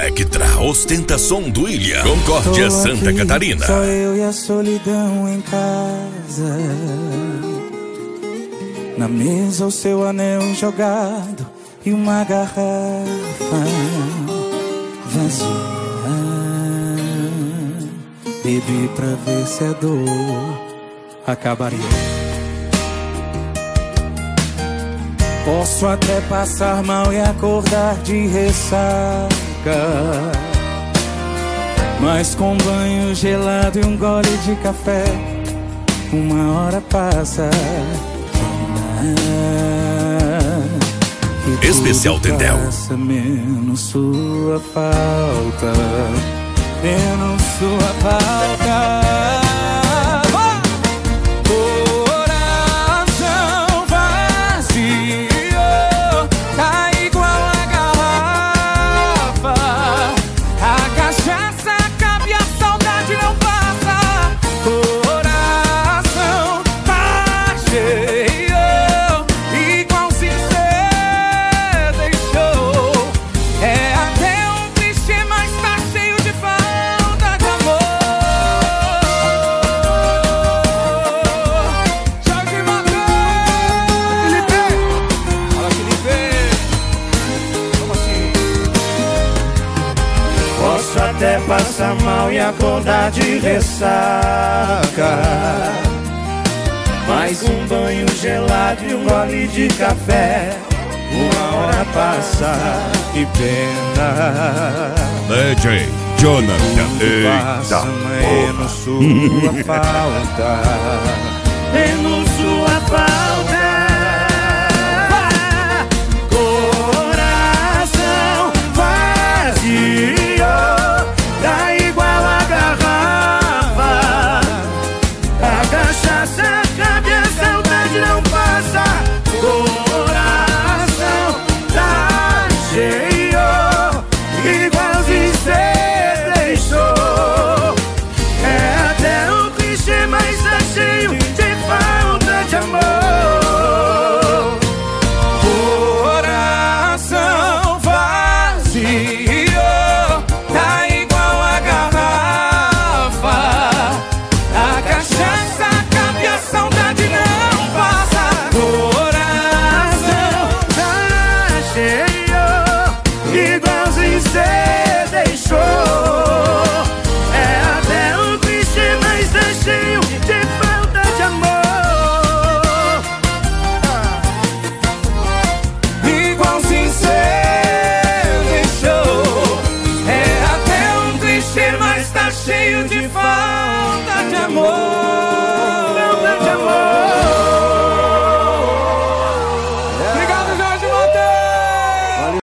Vectra, ostentação do Ilha, Concórdia, Santa Catarina. Só eu e a solidão em casa. Na mesa o seu anel jogado e uma garrafa vazia. Bebi pra ver se a dor acabaria. Posso até passar mal e acordar de ressaca, mas com banho gelado e um gole de café, uma hora passa. Especial Tendel. Passa menos sua falta, menos sua falta. Até passar mal e acordar de ressaca, mais um banho gelado e um gole de café, uma hora passa, que pena. DJ Jonathan. Passa menos sua falta, menos sua falta. Coração vazio, tá igual a garrafa. A cachaça acaba e a saudade não passa. Coração tá cheio, igualzinho cê deixou. É até um clichê, mas tá cheio de falta de amor. Coração vazio, igualzinho cê deixou. É até um clichê, mas tá cheio de falta de amor. Igualzinho cê deixou. É até um clichê, mas tá cheio de falta.